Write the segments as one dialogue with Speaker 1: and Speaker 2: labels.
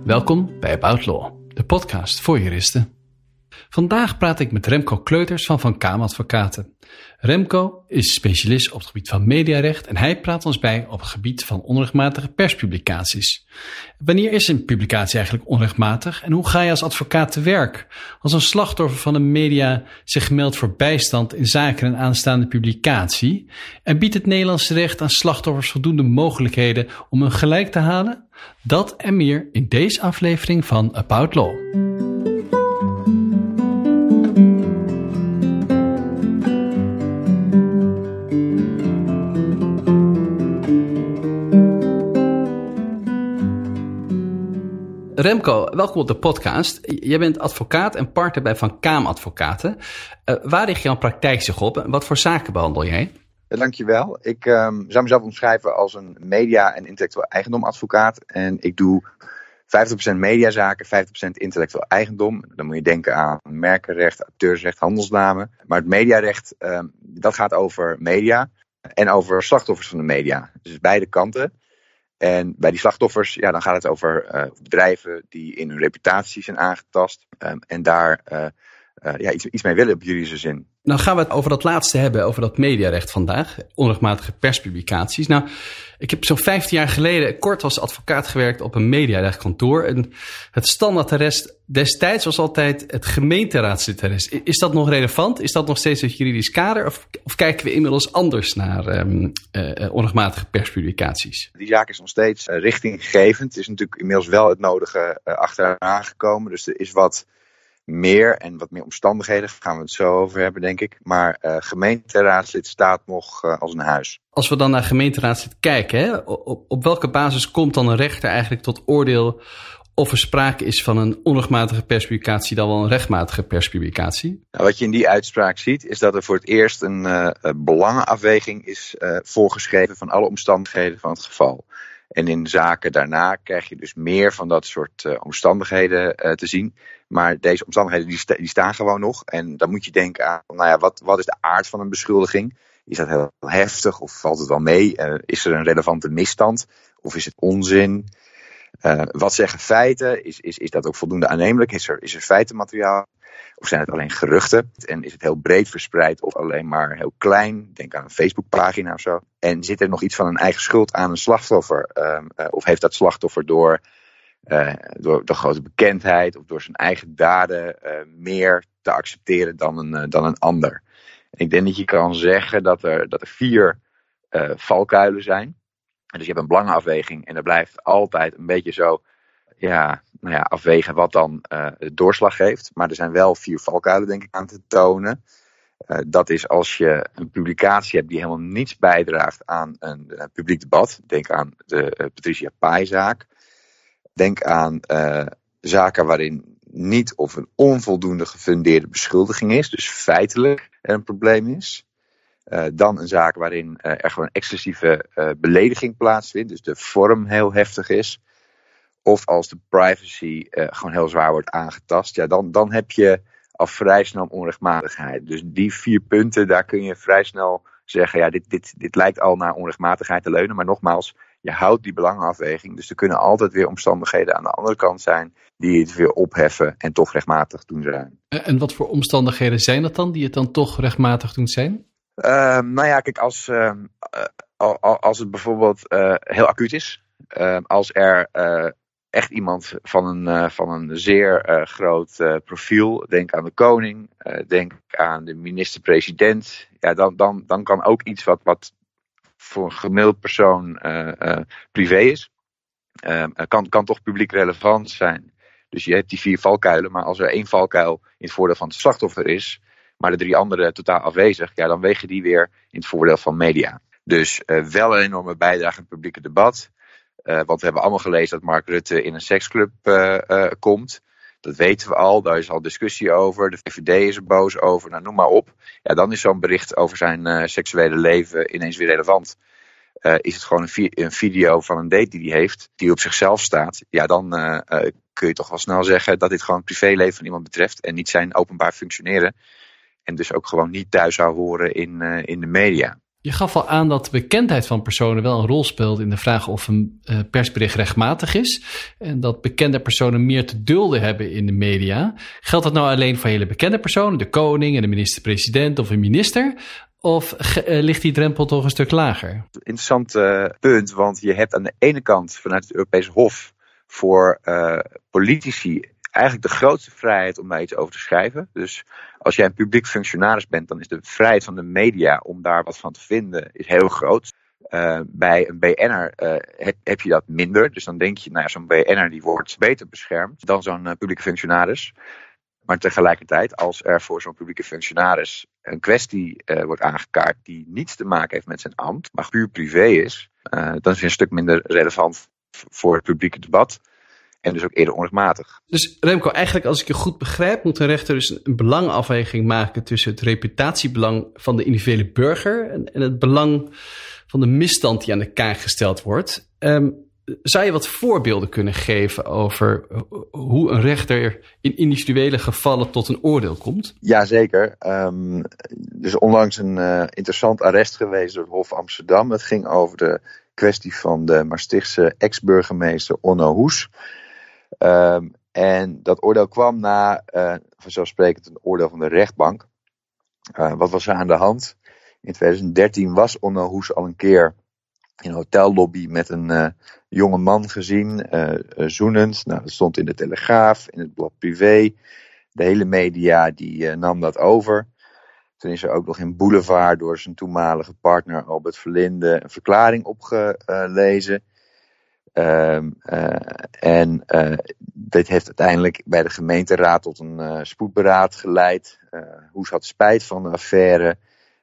Speaker 1: Welkom bij About Law, de podcast voor juristen. Vandaag praat ik met Remco Kleuters van Kaam Advocaten. Remco is specialist op het gebied van mediarecht en hij praat ons bij op het gebied van onrechtmatige perspublicaties. Wanneer is een publicatie eigenlijk onrechtmatig en hoe ga je als advocaat te werk als een slachtoffer van een media zich meldt voor bijstand in zaken een aanstaande publicatie? En biedt het Nederlandse recht aan slachtoffers voldoende mogelijkheden om hun gelijk te halen? Dat en meer in deze aflevering van About Law. Remco, welkom op de podcast. Jij bent advocaat en partner bij Van Kaam Advocaten. Waar richt jouw praktijk zich op en wat voor zaken behandel jij?
Speaker 2: Dankjewel. Ik zou mezelf omschrijven als een media- en intellectueel eigendomadvocaat. En ik doe 50% mediazaken, 50% intellectueel eigendom. Dan moet je denken aan merkenrecht, auteursrecht, handelsnamen. Maar het mediarecht, dat gaat over media en over slachtoffers van de media. Dus beide kanten. En bij die slachtoffers, dan gaat het over bedrijven die in hun reputatie zijn aangetast. En daar iets mee willen op juridische zin.
Speaker 1: Nou gaan we het over dat laatste hebben, over dat mediarecht vandaag. Onrechtmatige perspublicaties. Nou, ik heb zo'n 15 jaar geleden kort als advocaat gewerkt op een mediarechtkantoor. En het standaardarrest destijds was altijd het gemeenteraadslid-arrest. Is dat nog relevant? Is dat nog steeds het juridisch kader? Of kijken we inmiddels anders naar onrechtmatige perspublicaties?
Speaker 2: Die zaak is nog steeds richtinggevend. Het is natuurlijk inmiddels wel het nodige achteraan gekomen. Dus er is wat meer en wat meer omstandigheden, daar gaan we het zo over hebben, denk ik. Maar gemeenteraadslid staat nog als een huis.
Speaker 1: Als we dan naar gemeenteraadslid kijken, hè, op welke basis komt dan een rechter eigenlijk tot oordeel of er sprake is van een onrechtmatige perspublicatie dan wel een rechtmatige perspublicatie?
Speaker 2: Nou, wat je in die uitspraak ziet, is dat er voor het eerst een belangenafweging is voorgeschreven van alle omstandigheden van het geval. En in zaken daarna krijg je dus meer van dat soort omstandigheden te zien. Maar deze omstandigheden die staan gewoon nog. En dan moet je denken aan, wat is de aard van een beschuldiging? Is dat heel heftig of valt het wel mee? Is er een relevante misstand of is het onzin? Wat zeggen feiten? Is dat ook voldoende aannemelijk? Is er feitenmateriaal? Of zijn het alleen geruchten? En is het heel breed verspreid of alleen maar heel klein? Denk aan een Facebookpagina of zo. En zit er nog iets van een eigen schuld aan een slachtoffer? Of heeft dat slachtoffer door grote bekendheid of door zijn eigen daden meer te accepteren dan een ander? En ik denk dat je kan zeggen dat er 4 valkuilen zijn. En dus je hebt een belangenafweging en er blijft altijd een beetje zo afwegen wat dan de doorslag geeft. Maar er zijn wel 4 valkuilen, denk ik, aan te tonen. Dat is als je een publicatie hebt die helemaal niets bijdraagt aan een publiek debat. Denk aan de Patricia Pai-zaak. Denk aan zaken waarin niet of een onvoldoende gefundeerde beschuldiging is. Dus feitelijk er een probleem is. Dan een zaak waarin er gewoon excessieve belediging plaatsvindt. Dus de vorm heel heftig is. Of als de privacy gewoon heel zwaar wordt aangetast. Dan heb je al vrij snel onrechtmatigheid. Dus die 4 punten, daar kun je vrij snel zeggen, dit lijkt al naar onrechtmatigheid te leunen. Maar nogmaals, je houdt die belangenafweging. Dus er kunnen altijd weer omstandigheden aan de andere kant zijn die het weer opheffen en toch rechtmatig doen zijn.
Speaker 1: En wat voor omstandigheden zijn dat dan, die het dan toch rechtmatig doen zijn?
Speaker 2: Kijk, als het bijvoorbeeld heel acuut is. Als er echt iemand van een zeer groot profiel, denk aan de koning, denk aan de minister-president. Dan kan ook iets wat voor een gemiddeld persoon privé is, kan toch publiek relevant zijn. Dus je hebt die 4 valkuilen, maar als er 1 valkuil in het voordeel van het slachtoffer is, maar de 3 andere totaal afwezig, dan wegen die weer in het voordeel van media. Dus wel een enorme bijdrage aan het publieke debat. Want we hebben allemaal gelezen dat Mark Rutte in een seksclub komt. Dat weten we al, daar is al discussie over. De VVD is er boos over, noem maar op. Dan is zo'n bericht over zijn seksuele leven ineens weer relevant. Is het gewoon een video van een date die hij heeft, die op zichzelf staat. Dan kun je toch wel snel zeggen dat dit gewoon het privéleven van iemand betreft en niet zijn openbaar functioneren. En dus ook gewoon niet thuis zou horen in de media.
Speaker 1: Je gaf al aan dat de bekendheid van personen wel een rol speelt in de vraag of een persbericht rechtmatig is. En dat bekende personen meer te dulden hebben in de media. Geldt dat nou alleen voor hele bekende personen, de koning en de minister-president of een minister? Of ligt die drempel toch een stuk lager?
Speaker 2: Interessant punt, want je hebt aan de ene kant vanuit het Europese Hof voor politici eigenlijk de grootste vrijheid om daar iets over te schrijven. Dus als jij een publiek functionaris bent, dan is de vrijheid van de media om daar wat van te vinden is heel groot. Bij een BN'er heb je dat minder. Dus dan denk je, nou ja, zo'n BN'er die wordt beter beschermd dan zo'n publieke functionaris. Maar tegelijkertijd, als er voor zo'n publieke functionaris een kwestie wordt aangekaart die niets te maken heeft met zijn ambt, maar puur privé is, dan is het een stuk minder relevant voor het publieke debat. En dus ook eerder onrechtmatig.
Speaker 1: Dus Remco, eigenlijk als ik je goed begrijp, moet een rechter dus een belangafweging maken tussen het reputatiebelang van de individuele burger en het belang van de misstand die aan de kaak gesteld wordt. Zou je wat voorbeelden kunnen geven over hoe een rechter in individuele gevallen tot een oordeel komt?
Speaker 2: Jazeker. Dus onlangs een interessant arrest geweest door het Hof Amsterdam. Het ging over de kwestie van de Maastrichtse ex-burgemeester Onno Hoes. En dat oordeel kwam na, vanzelfsprekend, een oordeel van de rechtbank. Wat was er aan de hand? In 2013 was Onno Hoes al een keer in een hotellobby met een jonge man gezien, zoenend. Nou, dat stond in de Telegraaf, in het blad Privé. De hele media die nam dat over. Toen is er ook nog in Boulevard door zijn toenmalige partner Albert Verlinde een verklaring opgelezen. Dit heeft uiteindelijk bij de gemeenteraad tot een spoedberaad geleid. Hoes had spijt van de affaire.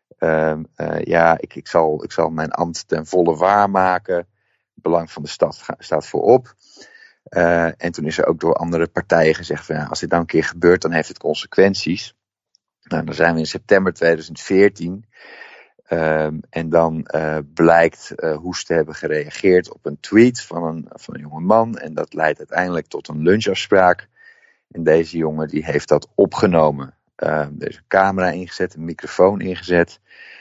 Speaker 2: Ik zal mijn ambt ten volle waarmaken. Het belang van de stad staat voorop. En toen is er ook door andere partijen gezegd van, ja, als dit nou een keer gebeurt, dan heeft het consequenties. Nou, dan zijn we in september 2014. En dan blijkt Hoes te hebben gereageerd op een tweet van een jonge man. En dat leidt uiteindelijk tot een lunchafspraak. En deze jongen die heeft dat opgenomen. Er is een camera ingezet, een microfoon ingezet.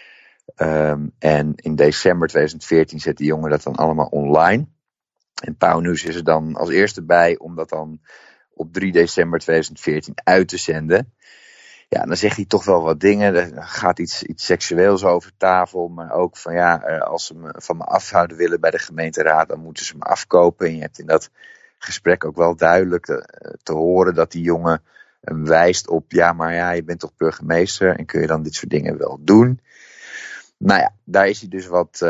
Speaker 2: En in december 2014 zet die jongen dat dan allemaal online. En Pauw News is er dan als eerste bij om dat dan op 3 december 2014 uit te zenden. Ja, dan zegt hij toch wel wat dingen. Er gaat iets seksueels over tafel. Maar ook van ja, als ze me van me afhouden willen bij de gemeenteraad, dan moeten ze me afkopen. En je hebt in dat gesprek ook wel duidelijk te horen dat die jongen hem wijst op, ja, maar ja, je bent toch burgemeester en kun je dan dit soort dingen wel doen? Nou ja, daar is hij dus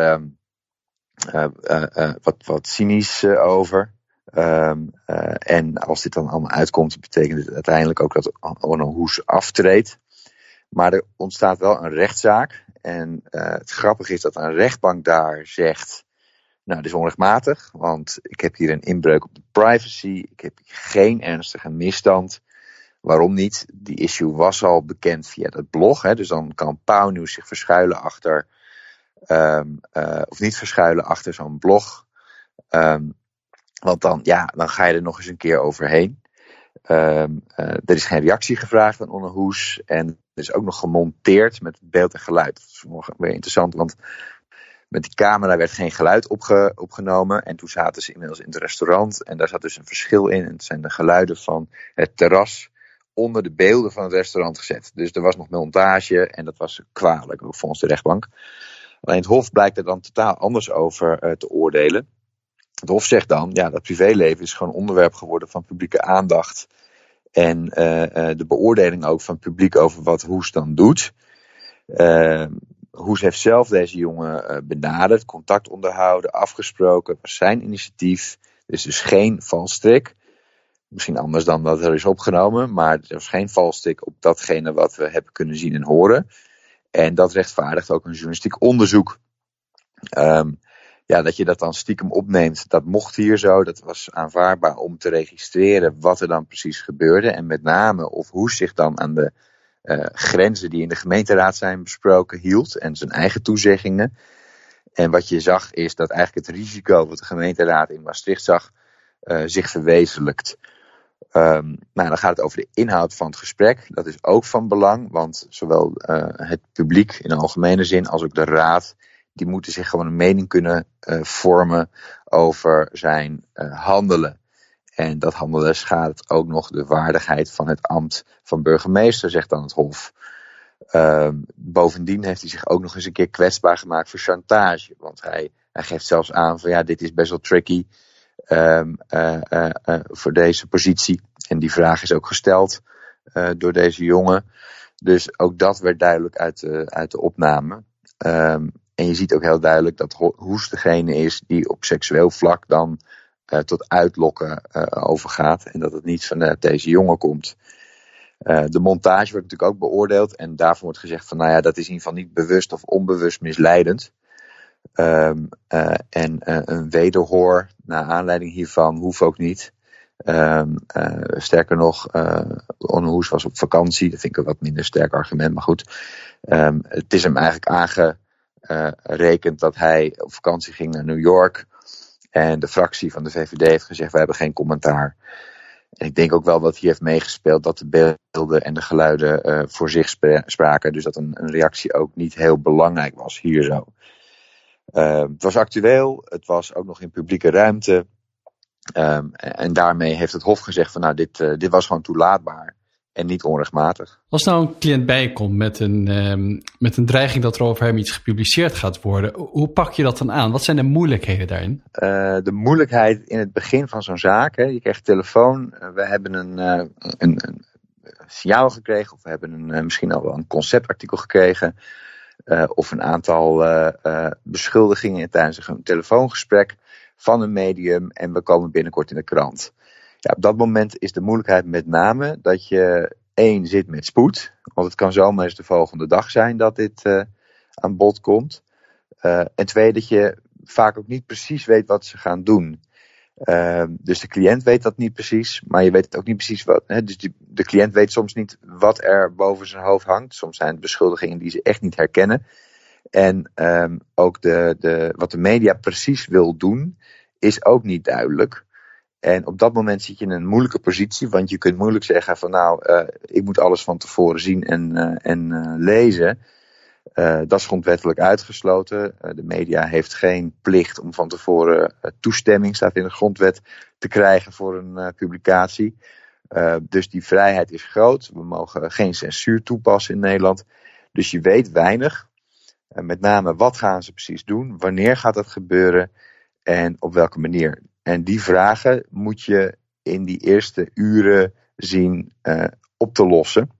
Speaker 2: wat cynisch over. En als dit dan allemaal uitkomt, betekent het uiteindelijk ook dat Onno Hoes aftreedt. Maar er ontstaat wel een rechtszaak. En het grappige is dat een rechtbank daar zegt, nou, dit is onrechtmatig, want ik heb hier een inbreuk op de privacy. Ik heb geen ernstige misstand. Waarom niet? Die issue was al bekend via dat blog. Hè, dus dan kan Pauw News zich verschuilen achter, of niet verschuilen achter zo'n blog. Want dan ga je er nog eens een keer overheen. Er is geen reactie gevraagd van Onno Hoes. En er is ook nog gemonteerd met beeld en geluid. Dat is nog weer interessant, want met die camera werd geen geluid opgenomen. En toen zaten ze inmiddels in het restaurant. En daar zat dus een verschil in. En het zijn de geluiden van het terras onder de beelden van het restaurant gezet. Dus er was nog montage en dat was kwalijk, ook volgens de rechtbank. Alleen het Hof blijkt er dan totaal anders over te oordelen. Het Hof zegt dan, ja, dat privéleven is gewoon onderwerp geworden van publieke aandacht. En de beoordeling ook van het publiek over wat Hoes dan doet. Hoes heeft zelf deze jongen benaderd, contact onderhouden, afgesproken. Het was zijn initiatief. Er is dus geen valstrik. Misschien anders dan dat er is opgenomen. Maar er was geen valstrik op datgene wat we hebben kunnen zien en horen. En dat rechtvaardigt ook een journalistiek onderzoek. Dat je dat dan stiekem opneemt, dat mocht hier zo. Dat was aanvaardbaar om te registreren wat er dan precies gebeurde. En met name of Hoes zich dan aan de grenzen die in de gemeenteraad zijn besproken hield. En zijn eigen toezeggingen. En wat je zag is dat eigenlijk het risico wat de gemeenteraad in Maastricht zag zich verwezenlijkt. Dan gaat het over de inhoud van het gesprek. Dat is ook van belang, want zowel het publiek in de algemene zin als ook de raad, die moeten zich gewoon een mening kunnen vormen over zijn handelen. En dat handelen schaadt ook nog de waardigheid van het ambt van burgemeester, zegt dan het Hof. Bovendien heeft hij zich ook nog eens een keer kwetsbaar gemaakt voor chantage. Want hij geeft zelfs aan van dit is best wel tricky voor deze positie. En die vraag is ook gesteld door deze jongen. Dus ook dat werd duidelijk uit de opname. En je ziet ook heel duidelijk dat Hoes degene is die op seksueel vlak dan tot uitlokken overgaat. En dat het niet vanuit deze jongen komt. De montage wordt natuurlijk ook beoordeeld. En daarvan wordt gezegd van dat is in ieder geval niet bewust of onbewust misleidend. Een wederhoor naar aanleiding hiervan hoeft ook niet. Sterker nog, Onno Hoes was op vakantie. Dat vind ik een wat minder sterk argument, maar goed. Het is hem eigenlijk aangerekend dat hij op vakantie ging naar New York. En de fractie van de VVD heeft gezegd, wij hebben geen commentaar. En ik denk ook wel dat hij heeft meegespeeld dat de beelden en de geluiden voor zich spraken. Dus dat een reactie ook niet heel belangrijk was hier zo. Het was actueel, het was ook nog in publieke ruimte. En daarmee heeft het Hof gezegd van dit was gewoon toelaatbaar en niet onrechtmatig.
Speaker 1: Als nou een cliënt bij je komt met een dreiging dat er over hem iets gepubliceerd gaat worden, hoe pak je dat dan aan? Wat zijn de moeilijkheden daarin?
Speaker 2: De moeilijkheid in het begin van zo'n zaak, je krijgt telefoon, we hebben een signaal gekregen of we hebben misschien al wel een conceptartikel gekregen. Of een aantal beschuldigingen tijdens een telefoongesprek van een medium en we komen binnenkort in de krant. Ja, op dat moment is de moeilijkheid met name dat je 1 zit met spoed, want het kan zomaar eens de volgende dag zijn dat dit aan bod komt. En 2, dat je vaak ook niet precies weet wat ze gaan doen. Dus de cliënt weet dat niet precies, maar je weet ook niet precies wat. Dus de cliënt weet soms niet wat er boven zijn hoofd hangt. Soms zijn het beschuldigingen die ze echt niet herkennen. En ook wat de media precies wil doen, is ook niet duidelijk. En op dat moment zit je in een moeilijke positie, want je kunt moeilijk zeggen van ik moet alles van tevoren zien en lezen. Dat is grondwettelijk uitgesloten. De media heeft geen plicht om van tevoren toestemming, staat in de grondwet, te krijgen voor een publicatie. Dus die vrijheid is groot. We mogen geen censuur toepassen in Nederland. Dus je weet weinig. Met name wat gaan ze precies doen? Wanneer gaat dat gebeuren? En op welke manier? En die vragen moet je in die eerste uren zien op te lossen.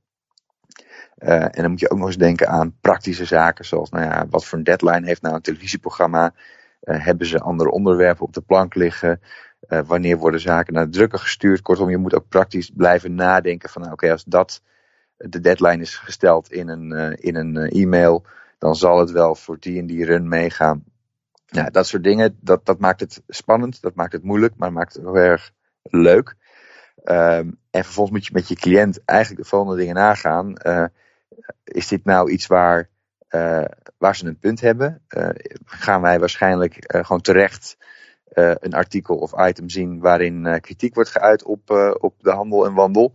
Speaker 2: En dan moet je ook nog eens denken aan praktische zaken, zoals wat voor een deadline heeft nou een televisieprogramma? Hebben ze andere onderwerpen op de plank liggen? Wanneer worden zaken naar de drukker gestuurd? Kortom, je moet ook praktisch blijven nadenken van als dat de deadline is gesteld in een e-mail, dan zal het wel voor die en die run meegaan. Ja, dat soort dingen, dat maakt het spannend, dat maakt het moeilijk, maar maakt het heel erg leuk. En vervolgens moet je met je cliënt eigenlijk de volgende dingen nagaan. Is dit nou iets waar ze een punt hebben? Gaan wij waarschijnlijk gewoon terecht een artikel of item zien waarin kritiek wordt geuit op de handel en wandel?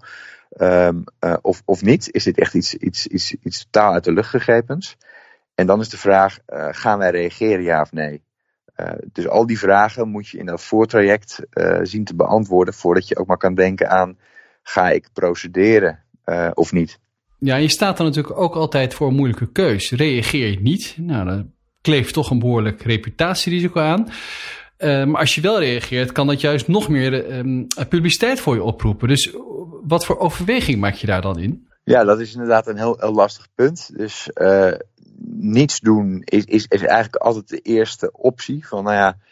Speaker 2: Of niet? Is dit echt iets totaal uit de lucht gegrepens? En dan is de vraag, gaan wij reageren, ja of nee? Dus al die vragen moet je in dat voortraject zien te beantwoorden voordat je ook maar kan denken aan, ga ik procederen of niet?
Speaker 1: Ja, je staat dan natuurlijk ook altijd voor een moeilijke keus. Reageer je niet, dan kleeft toch een behoorlijk reputatierisico aan. Maar als je wel reageert, kan dat juist nog meer publiciteit voor je oproepen. Dus wat voor overweging maak je daar dan in? Ja,
Speaker 2: dat is inderdaad een heel lastig punt. Dus niets doen is eigenlijk altijd de eerste optie. Van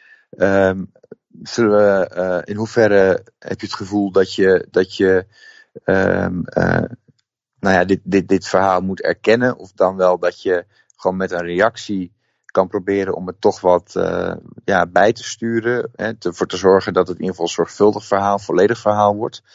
Speaker 2: zullen we, in hoeverre heb je het gevoel dat je dit verhaal moet erkennen, of dan wel dat je gewoon met een reactie kan proberen om het toch wat bij te sturen, ervoor te zorgen dat het in ieder geval een zorgvuldig verhaal, volledig verhaal wordt.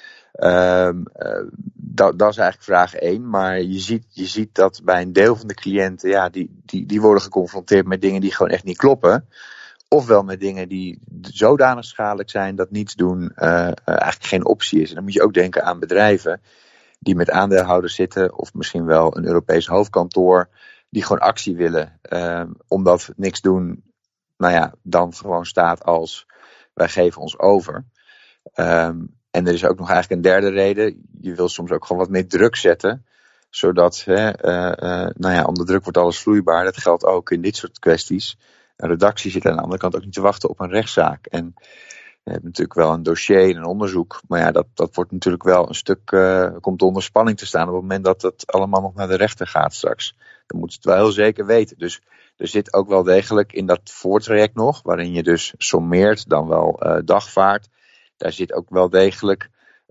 Speaker 2: Dat is eigenlijk vraag 1, maar je ziet dat bij een deel van de cliënten, die worden geconfronteerd met dingen die gewoon echt niet kloppen. ofwel met dingen die zodanig schadelijk zijn dat niets doen eigenlijk geen optie is. En dan moet je ook denken aan bedrijven die met aandeelhouders zitten, of misschien wel een Europees hoofdkantoor, die gewoon actie willen. Omdat niks doen, dan gewoon staat als wij geven ons over. En er is ook nog eigenlijk een derde reden. Je wil soms ook gewoon wat meer druk zetten. Zodat, onder druk wordt alles vloeibaar. Dat geldt ook in dit soort kwesties. Een redactie zit aan de andere kant ook niet te wachten op een rechtszaak. En je hebt natuurlijk wel een dossier en een onderzoek. Maar ja, dat wordt natuurlijk wel een stuk, komt onder spanning te staan op het moment dat het allemaal nog naar de rechter gaat straks. Dan moet je het wel heel zeker weten. Dus er zit ook wel degelijk in dat voortraject nog, waarin je dus sommeert, dan wel dagvaart. Daar zit ook wel degelijk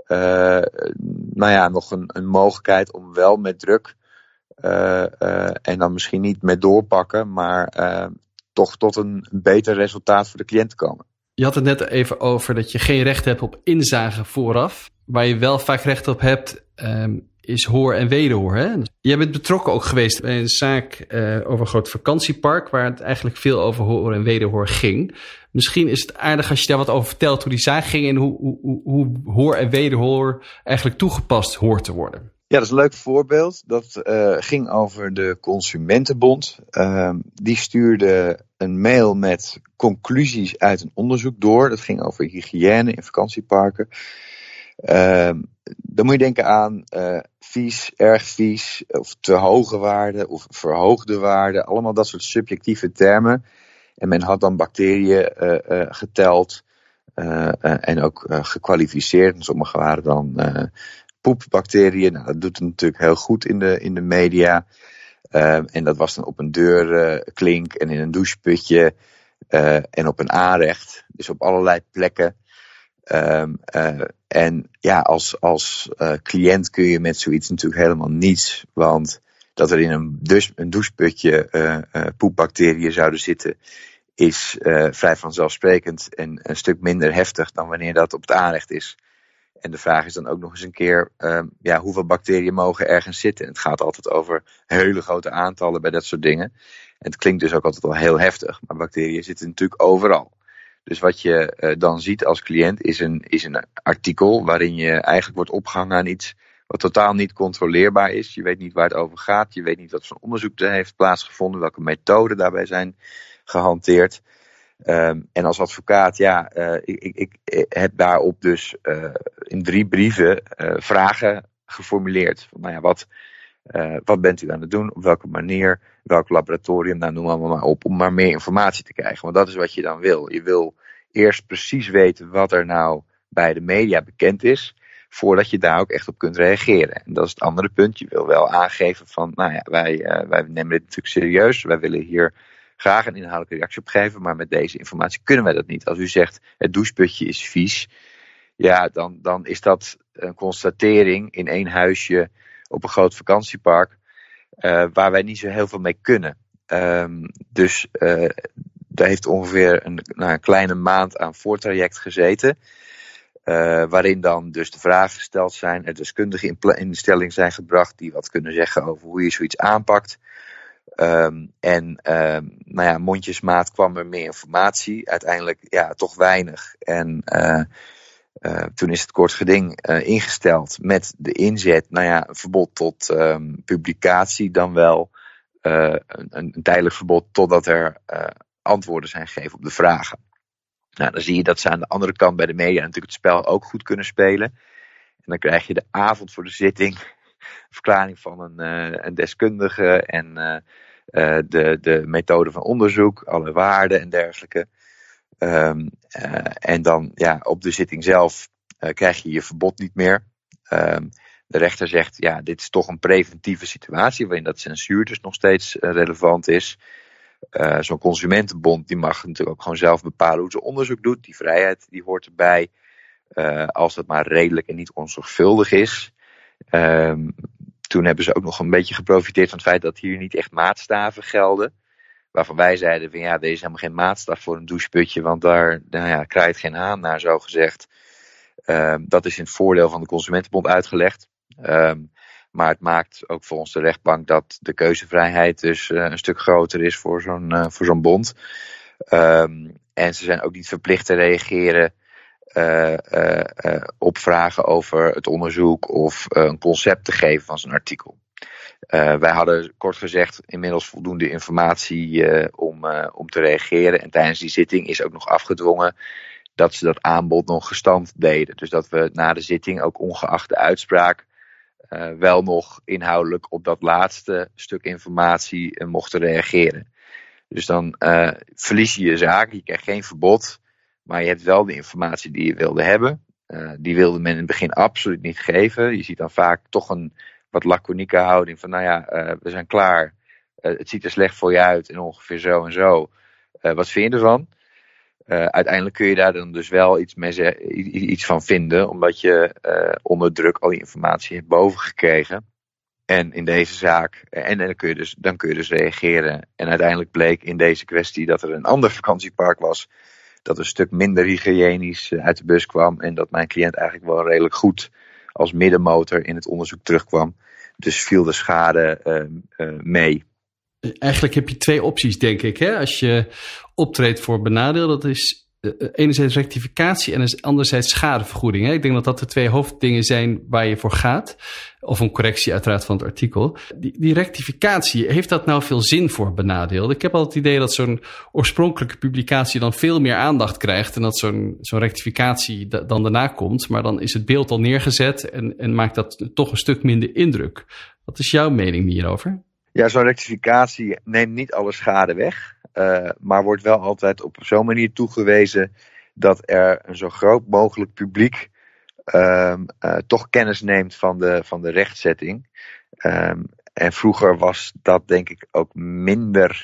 Speaker 2: nog een mogelijkheid om wel met druk en dan misschien niet met doorpakken, maar toch tot een beter resultaat voor de cliënt te komen.
Speaker 1: Je had het net even over dat je geen recht hebt op inzage vooraf. Waar je wel vaak recht op hebt, is hoor en wederhoor. Hè? Je bent betrokken ook geweest bij een zaak over een groot vakantiepark, waar het eigenlijk veel over hoor en wederhoor ging. Misschien is het aardig als je daar wat over vertelt, hoe die zaak ging en hoe hoor en wederhoor eigenlijk toegepast hoort te worden.
Speaker 2: Ja, dat is een leuk voorbeeld. Dat ging over de Consumentenbond. Die stuurde een mail met conclusies uit een onderzoek door. Dat ging over hygiëne in vakantieparken. Dan moet je denken aan vies, erg vies, of te hoge waarden, of verhoogde waarden. Allemaal dat soort subjectieve termen. En men had dan bacteriën geteld en ook gekwalificeerd. En sommige waren dan poepbacteriën. Nou, dat doet het natuurlijk heel goed in de media. En dat was dan op een deurklink en in een doucheputje en op een aanrecht. Dus op allerlei plekken. En ja, als cliënt kun je met zoiets natuurlijk helemaal niets. Want dat er in een doucheputje poepbacteriën zouden zitten, is vrij vanzelfsprekend en een stuk minder heftig dan wanneer dat op het aanrecht is. En de vraag is dan ook nog eens een keer, hoeveel bacteriën mogen ergens zitten? En het gaat altijd over hele grote aantallen bij dat soort dingen. En het klinkt dus ook altijd wel heel heftig, maar bacteriën zitten natuurlijk overal. Dus wat je dan ziet als cliënt is een artikel waarin je eigenlijk wordt opgehangen aan iets wat totaal niet controleerbaar is. Je weet niet waar het over gaat, je weet niet wat voor onderzoek er heeft plaatsgevonden, welke methoden daarbij zijn gehanteerd. En als advocaat, ik heb daarop dus in 3 brieven vragen geformuleerd. Van, wat bent u aan het doen? Op welke manier? Welk laboratorium? Nou, noem allemaal maar op. Om maar meer informatie te krijgen. Want dat is wat je dan wil. Je wil eerst precies weten wat er nou bij de media bekend is, voordat je daar ook echt op kunt reageren. En dat is het andere punt. Je wil wel aangeven van, wij nemen dit natuurlijk serieus. Wij willen hier graag een inhoudelijke reactie op geven, maar met deze informatie kunnen wij dat niet. Als u zegt, het doucheputje is vies, ja, dan is dat een constatering in één huisje op een groot vakantiepark, waar wij niet zo heel veel mee kunnen. Dus daar heeft ongeveer een kleine maand aan voortraject gezeten, waarin dan dus de vragen gesteld zijn, er deskundigen in stelling zijn gebracht die wat kunnen zeggen over hoe je zoiets aanpakt. Mondjesmaat kwam er meer informatie. Uiteindelijk toch weinig. En toen is het kort geding ingesteld met de inzet, een verbod tot publicatie, dan wel een tijdelijk verbod totdat er antwoorden zijn gegeven op de vragen. Nou, dan zie je dat ze aan de andere kant bij de media natuurlijk het spel ook goed kunnen spelen. En dan krijg je de avond voor de zitting verklaring van een deskundige en de methode van onderzoek, alle waarden en dergelijke. En dan op de zitting zelf krijg je je verbod niet meer. De rechter zegt, dit is toch een preventieve situatie waarin dat censuur dus nog steeds relevant is. Zo'n consumentenbond die mag natuurlijk ook gewoon zelf bepalen hoe ze onderzoek doet. Die vrijheid die hoort erbij, als het maar redelijk en niet onzorgvuldig is. Toen hebben ze ook nog een beetje geprofiteerd van het feit dat hier niet echt maatstaven gelden. Waarvan wij zeiden van er is helemaal geen maatstaf voor een doucheputje, want daar kraait geen haan naar, zo gezegd. Dat is in het voordeel van de Consumentenbond uitgelegd. Maar het maakt ook volgens de rechtbank dat de keuzevrijheid dus een stuk groter is voor zo'n bond. En ze zijn ook niet verplicht te reageren op vragen over het onderzoek of een concept te geven van zijn artikel. Wij hadden kort gezegd inmiddels voldoende informatie om te reageren. En tijdens die zitting is ook nog afgedwongen dat ze dat aanbod nog gestand deden. Dus dat we na de zitting, ook ongeacht de uitspraak, wel nog inhoudelijk op dat laatste stuk informatie mochten reageren. Dus dan verlies je je zaak, je krijgt geen verbod, maar je hebt wel de informatie die je wilde hebben. Die wilde men in het begin absoluut niet geven. Je ziet dan vaak toch een wat laconieke houding van, we zijn klaar. Het ziet er slecht voor je uit en ongeveer zo en zo. Wat vind je ervan? Uiteindelijk kun je daar dan dus wel iets van vinden, omdat je onder druk al die informatie hebt bovengekregen. En in deze zaak, en dan kun je dus reageren. En uiteindelijk bleek in deze kwestie dat er een ander vakantiepark was, dat een stuk minder hygiënisch uit de bus kwam. En dat mijn cliënt eigenlijk wel redelijk goed als middenmotor in het onderzoek terugkwam. Dus viel de schade mee.
Speaker 1: Eigenlijk heb je 2 opties, denk ik. Hè? Als je optreedt voor benadeelden, dat is enerzijds rectificatie en anderzijds schadevergoeding. Hè? Ik denk dat dat de 2 hoofddingen zijn waar je voor gaat. Of een correctie uiteraard van het artikel. Die rectificatie, heeft dat nou veel zin voor benadeelden? Ik heb altijd het idee dat zo'n oorspronkelijke publicatie dan veel meer aandacht krijgt en dat zo'n rectificatie dan daarna komt. Maar dan is het beeld al neergezet en maakt dat toch een stuk minder indruk. Wat is jouw mening hierover?
Speaker 2: Ja, zo'n rectificatie neemt niet alle schade weg. Maar wordt wel altijd op zo'n manier toegewezen dat er een zo groot mogelijk publiek toch kennis neemt van de rechtzetting. En vroeger was dat denk ik ook minder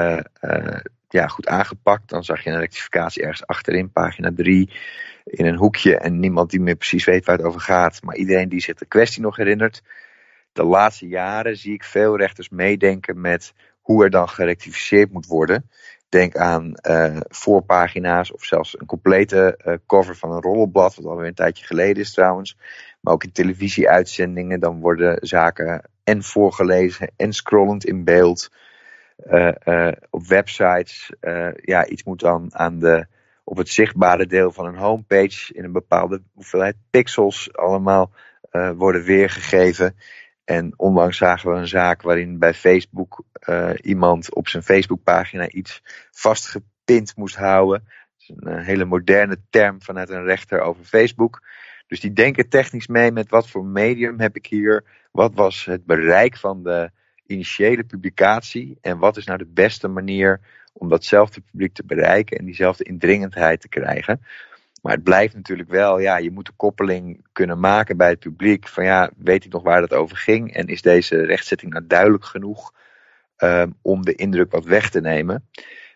Speaker 2: goed aangepakt. Dan zag je een rectificatie ergens achterin, pagina 3, in een hoekje en niemand die meer precies weet waar het over gaat. Maar iedereen die zich de kwestie nog herinnert. De laatste jaren zie ik veel rechters meedenken met hoe er dan gerectificeerd moet worden. Denk aan voorpagina's of zelfs een complete cover van een roddelblad, wat alweer een tijdje geleden is trouwens. Maar ook in televisieuitzendingen, dan worden zaken en voorgelezen en scrollend in beeld. Op websites, iets moet dan op het zichtbare deel van een homepage in een bepaalde hoeveelheid pixels allemaal worden weergegeven. En onlangs zagen we een zaak waarin bij Facebook iemand op zijn Facebookpagina iets vastgepind moest houden. Dat is een hele moderne term vanuit een rechter over Facebook. Dus die denken technisch mee met wat voor medium heb ik hier. Wat was het bereik van de initiële publicatie? En wat is nou de beste manier om datzelfde publiek te bereiken en diezelfde indringendheid te krijgen? Maar het blijft natuurlijk wel, je moet de koppeling kunnen maken bij het publiek. Van weet ik nog waar dat over ging? En is deze rechtzetting nou duidelijk genoeg om de indruk wat weg te nemen?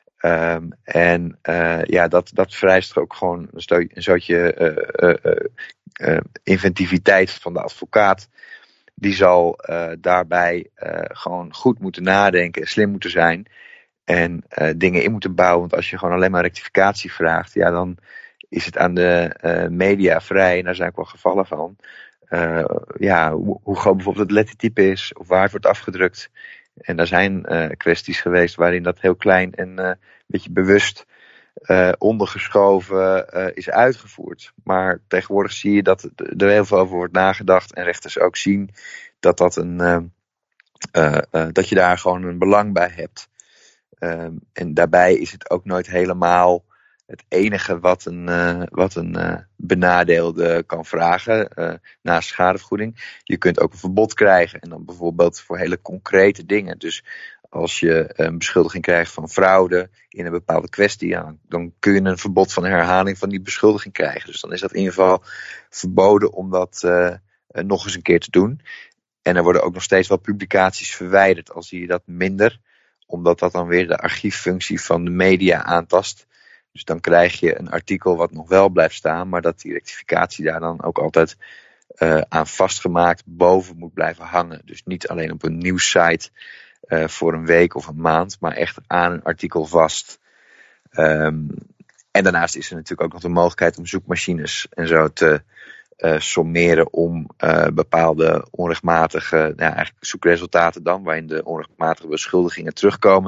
Speaker 2: Dat vereist ook gewoon een zootje inventiviteit van de advocaat. Die zal daarbij gewoon goed moeten nadenken, slim moeten zijn. En dingen in moeten bouwen. Want als je gewoon alleen maar rectificatie vraagt, dan is het aan de media vrij, en daar zijn ook wel gevallen van. Hoe groot bijvoorbeeld het lettertype is, of waar het wordt afgedrukt. En daar zijn kwesties geweest waarin dat heel klein en een beetje bewust ondergeschoven is uitgevoerd. Maar tegenwoordig zie je dat er heel veel over wordt nagedacht en rechters ook zien dat dat je daar gewoon een belang bij hebt. En daarbij is het ook nooit helemaal het enige wat een benadeelde kan vragen naast schadevergoeding. Je kunt ook een verbod krijgen en dan bijvoorbeeld voor hele concrete dingen. Dus als je een beschuldiging krijgt van fraude in een bepaalde kwestie, dan kun je een verbod van herhaling van die beschuldiging krijgen. Dus dan is dat in ieder geval verboden om dat nog eens een keer te doen. En er worden ook nog steeds wel publicaties verwijderd, al zie je dat minder, omdat dat dan weer de archieffunctie van de media aantast. Dus dan krijg je een artikel wat nog wel blijft staan, maar dat die rectificatie daar dan ook altijd aan vastgemaakt boven moet blijven hangen. Dus niet alleen op een nieuwssite voor een week of een maand, maar echt aan een artikel vast. En daarnaast is er natuurlijk ook nog de mogelijkheid om zoekmachines en zo te sommeren om bepaalde onrechtmatige, eigenlijk zoekresultaten dan, waarin de onrechtmatige beschuldigingen terugkomen,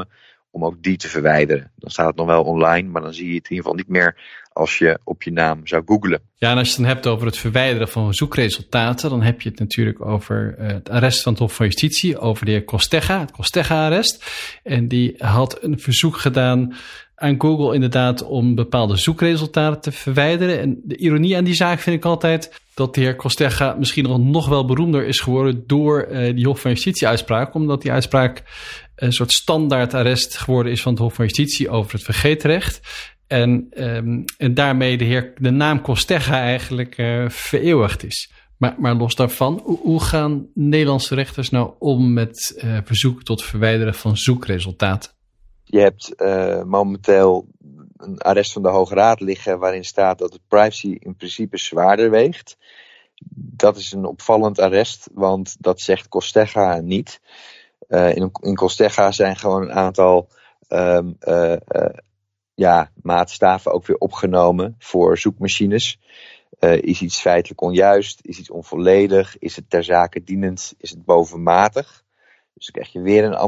Speaker 2: om ook die te verwijderen. Dan staat het nog wel online, maar dan zie je het in ieder geval niet meer als je op je naam zou googlen.
Speaker 1: Ja, en als je het dan hebt over het verwijderen van zoekresultaten, dan heb je het natuurlijk over het arrest van het Hof van Justitie, over de heer Costega, het Costega-arrest. En die had een verzoek gedaan aan Google inderdaad om bepaalde zoekresultaten te verwijderen. En de ironie aan die zaak vind ik altijd dat de heer Costega misschien nog wel beroemder is geworden door die Hof van Justitie uitspraak, omdat die uitspraak een soort standaard arrest geworden is van het Hof van Justitie over het vergeetrecht. En daarmee de naam Costega eigenlijk vereeuwigd is. Maar los daarvan, hoe gaan Nederlandse rechters nou om met verzoeken tot verwijderen van zoekresultaten?
Speaker 2: Je hebt momenteel een arrest van de Hoge Raad liggen waarin staat dat de privacy in principe zwaarder weegt. Dat is een opvallend arrest, want dat zegt Costega niet. In Costega zijn gewoon een aantal maatstaven ook weer opgenomen voor zoekmachines. Is iets feitelijk onjuist? Is iets onvolledig? Is het ter zake dienend? Is het bovenmatig? Dus dan krijg je weer een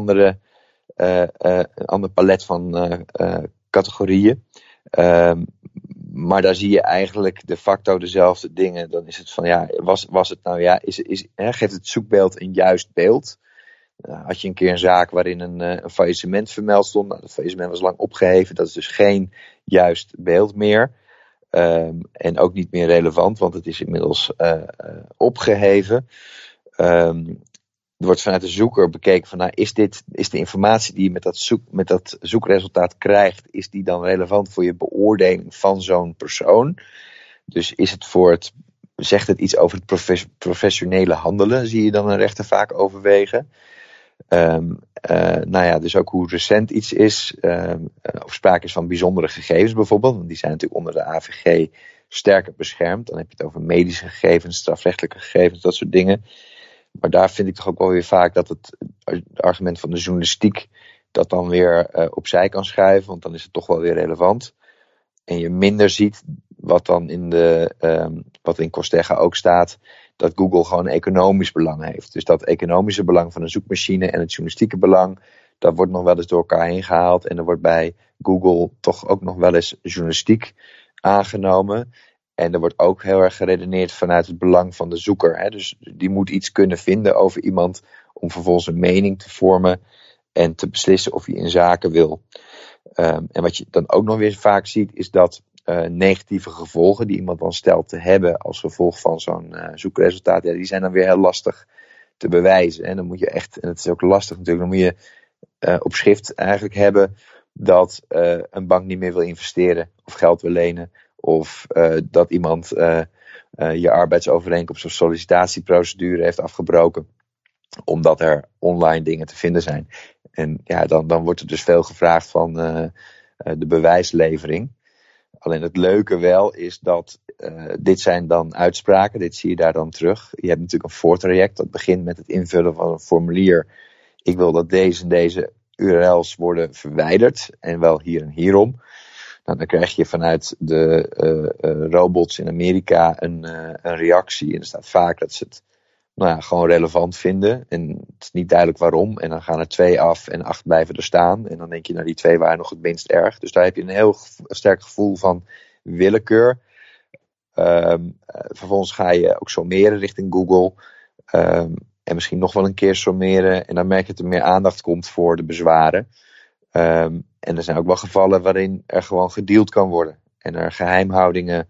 Speaker 2: ander palet van categorieën. Maar daar zie je eigenlijk de facto dezelfde dingen. Dan is het van, was het nou geeft het zoekbeeld een juist beeld? Had je een keer een zaak waarin een faillissement vermeld stond. Nou, dat faillissement was lang opgeheven. Dat is dus geen juist beeld meer. En ook niet meer relevant, want het is inmiddels opgeheven. Er wordt vanuit de zoeker bekeken van, is de informatie die je met dat zoekresultaat krijgt, is die dan relevant voor je beoordeling van zo'n persoon? Dus zegt het iets over het professionele handelen, zie je dan een rechter vaak overwegen. Dus ook hoe recent iets is, of sprake is van bijzondere gegevens bijvoorbeeld, want die zijn natuurlijk onder de AVG sterker beschermd. Dan heb je het over medische gegevens, strafrechtelijke gegevens, dat soort dingen. Maar daar vind ik toch ook wel weer vaak dat het argument van de journalistiek dat dan weer opzij kan schuiven, want dan is het toch wel weer relevant. En je minder ziet wat dan wat in Costega ook staat, dat Google gewoon een economisch belang heeft. Dus dat economische belang van een zoekmachine en het journalistieke belang, dat wordt nog wel eens door elkaar heen gehaald. En er wordt bij Google toch ook nog wel eens journalistiek aangenomen. En er wordt ook heel erg geredeneerd vanuit het belang van de zoeker. Hè? Dus die moet iets kunnen vinden over iemand om vervolgens een mening te vormen en te beslissen of hij in zaken wil. En wat je dan ook nog weer vaak ziet, is dat negatieve gevolgen die iemand dan stelt te hebben als gevolg van zo'n zoekresultaat, die zijn dan weer heel lastig te bewijzen. En dan moet je echt, en het is ook lastig natuurlijk, dan moet je op schrift eigenlijk hebben dat een bank niet meer wil investeren of geld wil lenen. Of dat iemand je arbeidsovereenkomst of sollicitatieprocedure heeft afgebroken. Omdat er online dingen te vinden zijn. En dan wordt er dus veel gevraagd van de bewijslevering. Alleen het leuke wel is dat dit zijn dan uitspraken. Dit zie je daar dan terug. Je hebt natuurlijk een voortraject. Dat begint met het invullen van een formulier. Ik wil dat deze en deze URL's worden verwijderd. En wel hier en hierom. Nou, dan krijg je vanuit de robots in Amerika een reactie. En er staat vaak dat ze het gewoon relevant vinden. En het is niet duidelijk waarom. En dan gaan er 2 af en 8 blijven er staan. En dan denk je, die 2 waren nog het minst erg. Dus daar heb je een heel sterk gevoel van willekeur. Vervolgens ga je ook sommeren richting Google. En misschien nog wel een keer sommeren. En dan merk je dat er meer aandacht komt voor de bezwaren. En er zijn ook wel gevallen waarin er gewoon gedeeld kan worden. En er geheimhoudingen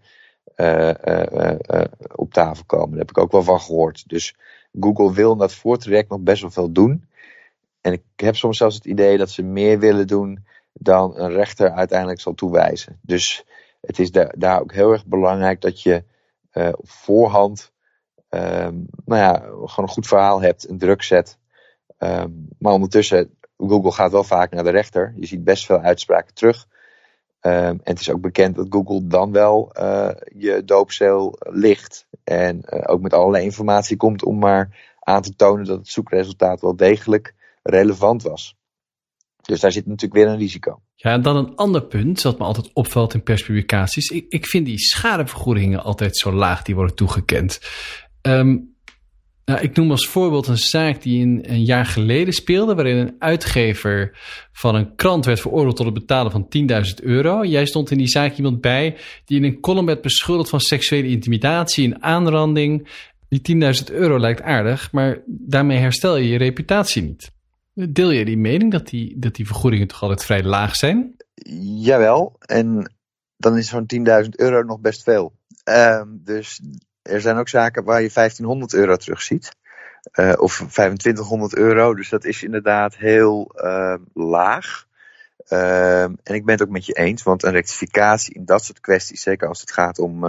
Speaker 2: op tafel komen. Daar heb ik ook wel van gehoord. Dus Google wil in dat voortraject nog best wel veel doen. En ik heb soms zelfs het idee dat ze meer willen doen dan een rechter uiteindelijk zal toewijzen. Dus het is daar ook heel erg belangrijk dat je op voorhand gewoon een goed verhaal hebt, een druk zet. Maar ondertussen, Google gaat wel vaak naar de rechter. Je ziet best veel uitspraken terug. En het is ook bekend dat Google dan wel je doopcel licht. En ook met allerlei informatie komt om maar aan te tonen dat het zoekresultaat wel degelijk relevant was. Dus daar zit natuurlijk weer een risico.
Speaker 1: Ja, en dan een ander punt dat me altijd opvalt in perspublicaties. Ik vind die schadevergoedingen altijd zo laag die worden toegekend. Nou, ik noem als voorbeeld een zaak die een jaar geleden speelde, waarin een uitgever van een krant werd veroordeeld tot het betalen van €10.000. Jij stond in die zaak iemand bij die in een column werd beschuldigd van seksuele intimidatie en aanranding. Die €10.000 lijkt aardig, maar daarmee herstel je je reputatie niet. Deel je die mening dat die vergoedingen toch altijd vrij laag zijn?
Speaker 2: Jawel, en dan is zo'n €10.000 nog best veel. Dus er zijn ook zaken waar je €1.500 terugziet. Of €2.500. Dus dat is inderdaad heel laag. En ik ben het ook met je eens, want een rectificatie in dat soort kwesties, zeker als het gaat om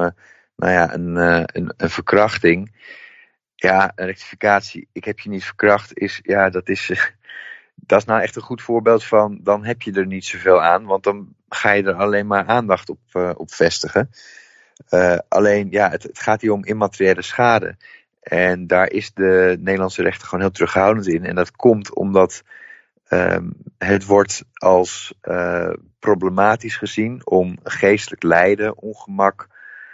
Speaker 2: een verkrachting. Ja, een rectificatie, ik heb je niet verkracht, dat is nou echt een goed voorbeeld van, dan heb je er niet zoveel aan, want dan ga je er alleen maar aandacht op vestigen. Alleen, ja, het gaat hier om immateriële schade. En daar is de Nederlandse rechter gewoon heel terughoudend in. En dat komt omdat het wordt als problematisch gezien om geestelijk lijden, ongemak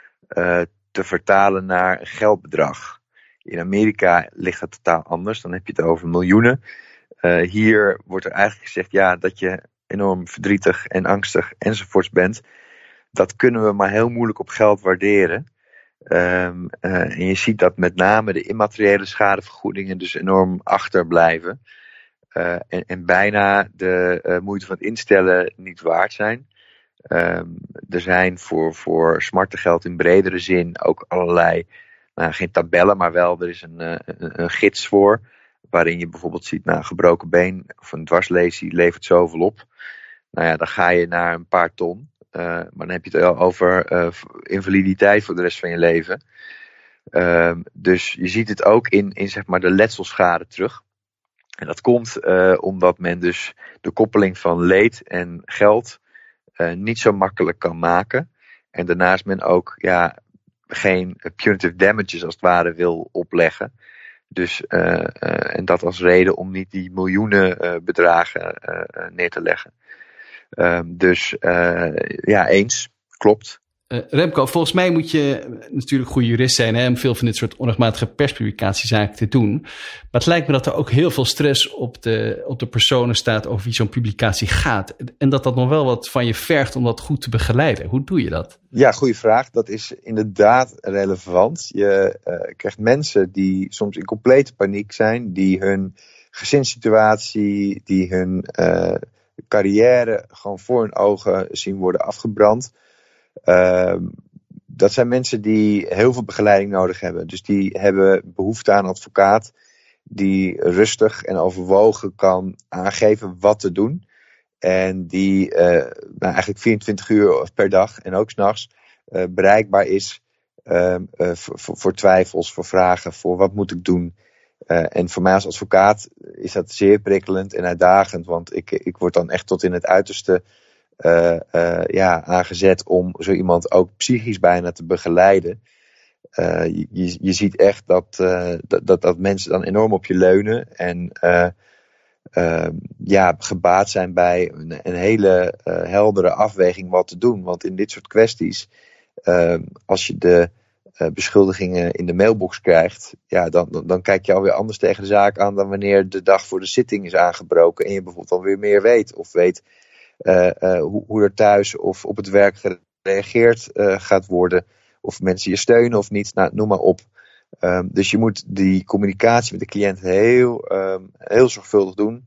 Speaker 2: te vertalen naar een geldbedrag. In Amerika ligt dat totaal anders. Dan heb je het over miljoenen. Hier wordt er eigenlijk gezegd, ja, dat je enorm verdrietig en angstig enzovoorts bent. Dat kunnen we maar heel moeilijk op geld waarderen. En je ziet dat met name de immateriële schadevergoedingen dus enorm achterblijven. En bijna de moeite van het instellen niet waard zijn. Er zijn voor smartengeld in bredere zin ook allerlei, geen tabellen, maar wel, er is een gids voor. Waarin je bijvoorbeeld ziet, een gebroken been of een dwarslesie levert zoveel op. Nou ja, dan ga je naar een paar ton. Maar dan heb je het wel over invaliditeit voor de rest van je leven. Dus je ziet het ook in zeg maar de letselschade terug. En dat komt omdat men dus de koppeling van leed en geld niet zo makkelijk kan maken. En daarnaast men ook geen punitive damages als het ware wil opleggen. Dus, en dat als reden om niet die miljoenen bedragen neer te leggen. Eens, klopt.
Speaker 1: Remco, volgens mij moet je natuurlijk goede jurist zijn, hè, om veel van dit soort onrechtmatige perspublicatiezaken te doen. Maar het lijkt me dat er ook heel veel stress op de personen staat over wie zo'n publicatie gaat. En dat nog wel wat van je vergt om dat goed te begeleiden. Hoe doe je dat?
Speaker 2: Ja, goede vraag. Dat is inderdaad relevant. Je krijgt mensen die soms in complete paniek zijn, die hun gezinssituatie, die hun carrière gewoon voor hun ogen zien worden afgebrand. Dat zijn mensen die heel veel begeleiding nodig hebben. Dus die hebben behoefte aan een advocaat die rustig en overwogen kan aangeven wat te doen. En die eigenlijk 24 uur per dag en ook 's nachts bereikbaar is voor twijfels, voor vragen, voor wat moet ik doen. En voor mij als advocaat is dat zeer prikkelend en uitdagend, want ik word dan echt tot in het uiterste aangezet om zo iemand ook psychisch bijna te begeleiden. Je ziet echt dat mensen dan enorm op je leunen en gebaat zijn bij een hele heldere afweging wat te doen. Want in dit soort kwesties, als je de beschuldigingen in de mailbox krijgt, dan kijk je alweer anders tegen de zaak aan dan wanneer de dag voor de zitting is aangebroken en je bijvoorbeeld alweer meer weet. Of weet hoe er thuis of op het werk gereageerd gaat worden. Of mensen je steunen of niet, noem maar op. Dus je moet die communicatie met de cliënt heel zorgvuldig doen.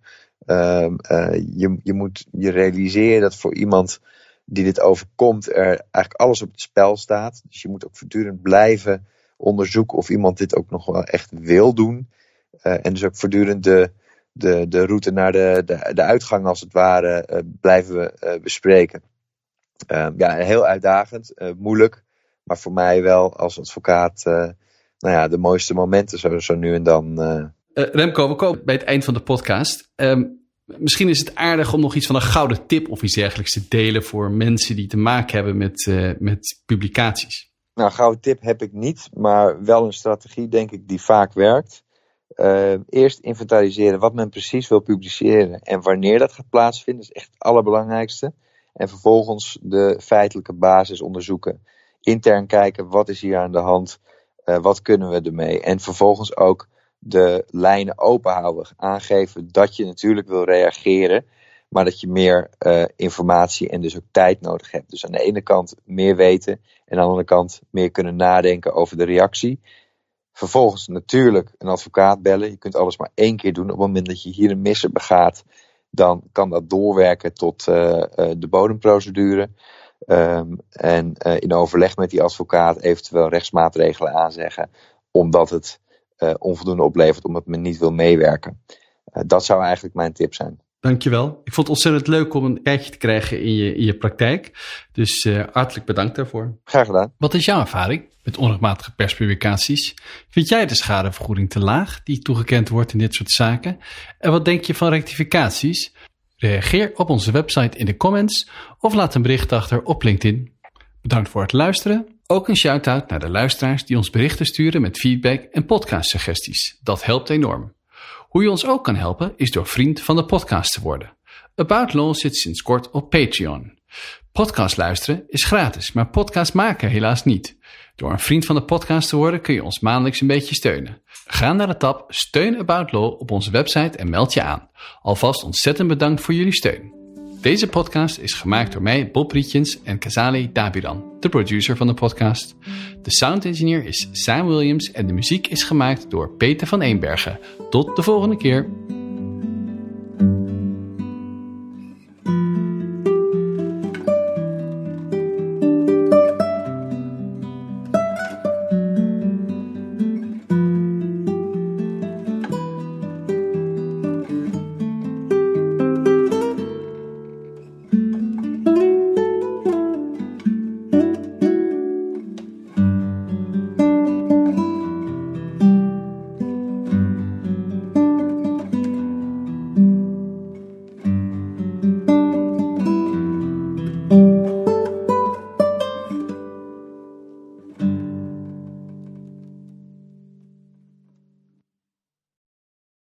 Speaker 2: Je moet je realiseren dat voor iemand die dit overkomt er eigenlijk alles op het spel staat. Dus je moet ook voortdurend blijven onderzoeken of iemand dit ook nog wel echt wil doen. En dus ook voortdurend de route naar de uitgang als het ware blijven we bespreken. Heel uitdagend, moeilijk. Maar voor mij wel als advocaat de mooiste momenten zo nu en dan.
Speaker 1: Remco, we komen bij het eind van de podcast. Misschien is het aardig om nog iets van een gouden tip of iets dergelijks te delen voor mensen die te maken hebben met publicaties.
Speaker 2: Nou, een gouden tip heb ik niet, maar wel een strategie denk ik die vaak werkt. Eerst inventariseren wat men precies wil publiceren en wanneer dat gaat plaatsvinden. Dat is echt het allerbelangrijkste. En vervolgens de feitelijke basis onderzoeken. Intern kijken, wat is hier aan de hand? Wat kunnen we ermee? En vervolgens ook de lijnen open houden. Aangeven dat je natuurlijk wil reageren, maar dat je meer informatie en dus ook tijd nodig hebt. Dus aan de ene kant meer weten en aan de andere kant meer kunnen nadenken over de reactie. Vervolgens natuurlijk een advocaat bellen. Je kunt alles maar 1 keer doen. Op het moment dat je hier een misser begaat, dan kan dat doorwerken tot de bodemprocedure. En in overleg met die advocaat eventueel rechtsmaatregelen aanzeggen, omdat het onvoldoende oplevert, omdat men niet wil meewerken. Dat zou eigenlijk mijn tip zijn.
Speaker 1: Dankjewel. Ik vond het ontzettend leuk om een kijkje te krijgen in je praktijk. Dus hartelijk bedankt daarvoor.
Speaker 2: Graag gedaan.
Speaker 1: Wat is jouw ervaring met onrechtmatige perspublicaties? Vind jij de schadevergoeding te laag die toegekend wordt in dit soort zaken? En wat denk je van rectificaties? Reageer op onze website in de comments of laat een bericht achter op LinkedIn. Bedankt voor het luisteren. Ook een shout-out naar de luisteraars die ons berichten sturen met feedback en podcastsuggesties. Dat helpt enorm. Hoe je ons ook kan helpen is door vriend van de podcast te worden. About Law zit sinds kort op Patreon. Podcast luisteren is gratis, maar podcast maken helaas niet. Door een vriend van de podcast te worden kun je ons maandelijks een beetje steunen. Ga naar de tab Steun About Law op onze website en meld je aan. Alvast ontzettend bedankt voor jullie steun. Deze podcast is gemaakt door mij, Bob Rietjens en Kazali Dabiran, de producer van de podcast. De sound engineer is Sam Williams en de muziek is gemaakt door Peter van Eenbergen. Tot de volgende keer.